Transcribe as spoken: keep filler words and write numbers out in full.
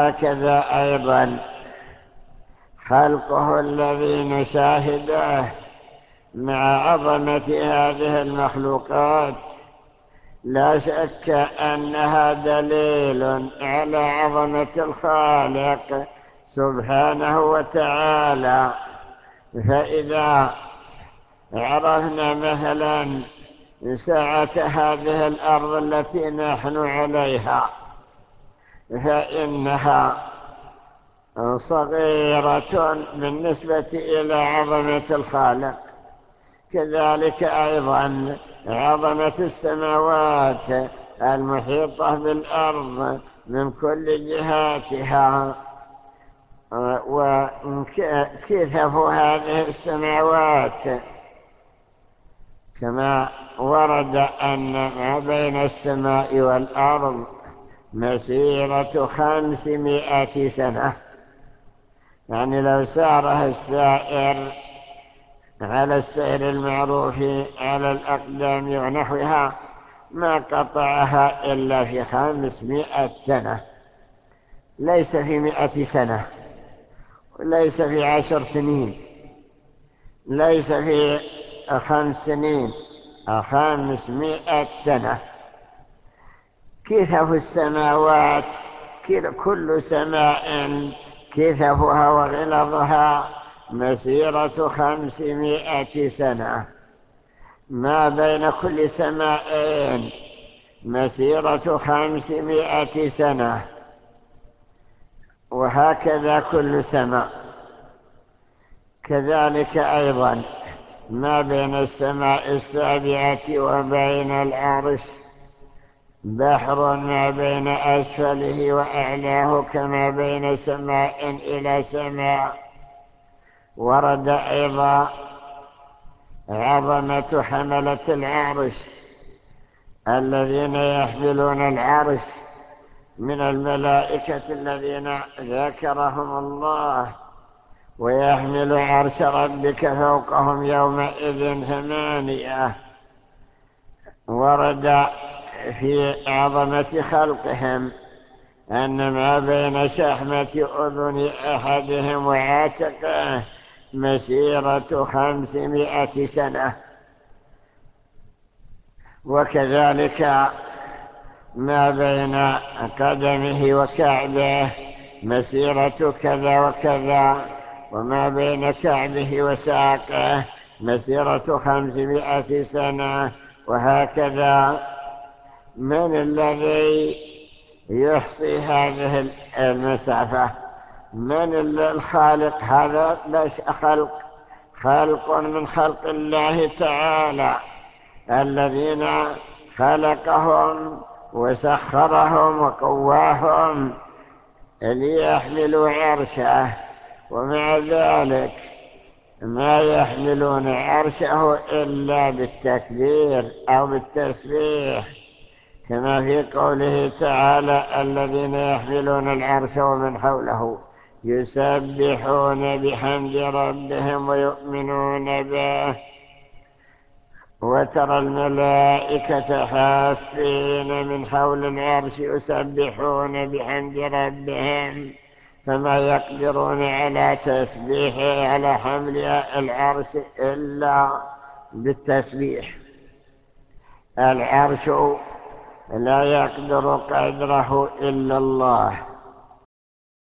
وهكذا أيضا خلقه الذي نشاهده مع عظمة هذه المخلوقات لا شك أنها دليل على عظمة الخالق سبحانه وتعالى. فإذا عرفنا مثلا سعة هذه الأرض التي نحن عليها فإنها صغيرة بالنسبة إلى عظمة الخالق. كذلك أيضا عظمة السماوات المحيطة بالأرض من كل جهاتها، وكثف هذه السماوات كما ورد أن ما بين السماء والأرض مسيرة خمسمائة سنة. يعني لو ساره السائر على السير المعروف على الأقدام ونحوها ما قطعها إلا في خمسمائة سنة، ليس في مائة سنة، ليس في عشر سنين، ليس في خمس سنين، خمسمائة سنة. كثف السماوات كل سماء كثفها وغلظها مسيرة خمسمائة سنة، ما بين كل سماء مسيرة خمسمائة سنة، وهكذا كل سماء. كذلك أيضا ما بين السماء السابعة وبين العرش بحر ما بين أسفله وأعلاه كما بين سماء إلى سماء. ورد أيضا عظمة حملة العرش الذين يحملون العرش من الملائكة الذين ذكرهم الله، ويحمل عرش ربك فوقهم يومئذ ثمانية. ورد في عظمة خلقهم أن ما بين شحمة أذن أحدهم وعاتقه مسيرة خمسمائة سنة. وكذلك ما بين قدمه وكعبه مسيرة كذا وكذا، وما بين كعبه وساقه مسيرة خمسمائة سنة، وهكذا. من الذي يحصي هذه المسافة؟ من الخالق؟ هذا ليس خلق، خلق من خلق الله تعالى الذين خلقهم وسخرهم وقواهم ليحملوا عرشه، ومع ذلك ما يحملون عرشه إلا بالتكبير أو بالتسبيح، كما في قوله تعالى الذين يحملون العرش ومن حوله يسبحون بحمد ربهم ويؤمنون به. وترى الملائكة حافين من حول العرش يسبحون بحمد ربهم، فما يقدرون على تسبيحه على حمل العرش إلا بالتسبيح. العرش لا يقدر قدره إلا الله،